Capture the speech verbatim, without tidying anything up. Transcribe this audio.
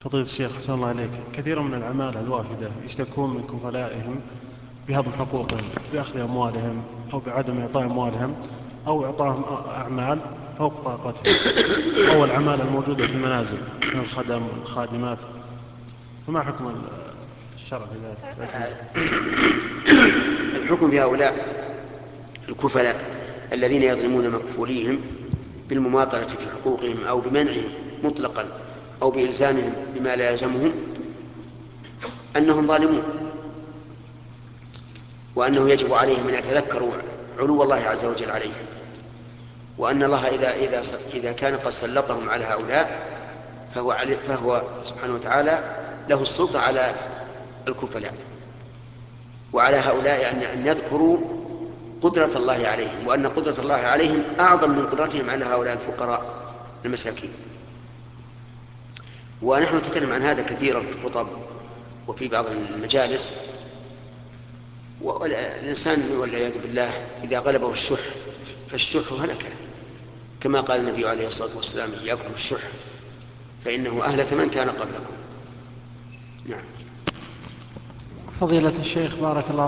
فضيلة الشيخ حسن الله عليك، كثير من العمالة الوافدة يشتكون من كفلائهم بهضم حقوقهم، بأخذ أموالهم أو بعدم إعطاء أموالهم أو إعطائهم أعمال فوق طاقتهم، أو العمالة الموجودة في المنازل من الخدم والخادمات. فما حكم الشرع في ذلك؟ الحكم في هؤلاء الكفلاء الذين يظلمون مكفوليهم بالمماطلة في حقوقهم أو بمنعهم مطلقا أو بإلزامهم بما لا يلزمهم أنهم ظالمون، وأنه يجب عليهم أن يتذكروا علو الله عز وجل عليهم، وأن الله إذا, إذا, إذا كان قد سلطهم على هؤلاء فهو, فهو سبحانه وتعالى له السلطة على الكفلاء، وعلى هؤلاء أن يذكروا قدرة الله عليهم، وأن قدرة الله عليهم أعظم من قدرتهم على هؤلاء الفقراء المساكين. ونحن نتكلم عن هذا كثيرا في الخطب وفي بعض المجالس. والإنسان والعياذ بالله إذا غلبه الشح فالشح هلكه، كما قال النبي عليه الصلاة والسلام: إياكم الشح فإنه أهلك من كان قبلكم. نعم. فضيلة الشيخ بارك الله